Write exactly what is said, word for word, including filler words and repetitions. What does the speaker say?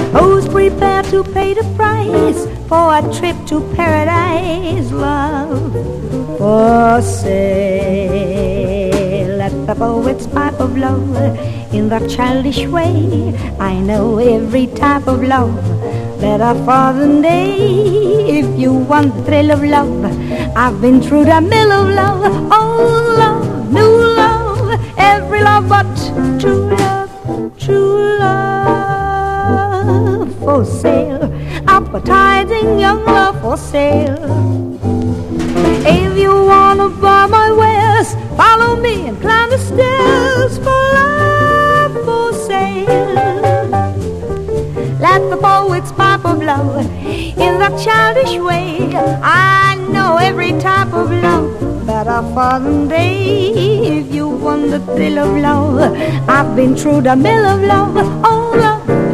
Who's prepared to pay the price for a trip to paradise? Love for sale. Let the poets pipe of love in the childish way. I know every type of love better far than day. If you want the thrill of love, I've been through the mill of love. Old love, new love, every love but true love, true love for sale. Appetizing young love for sale. If you wanna buy my wares, follow me and climb the stairs for love for sale. Let the poets pipe of love in that childish way. I know every type of love better far than day. If you want the thrill of love, I've been through the mill of love. Oh, love.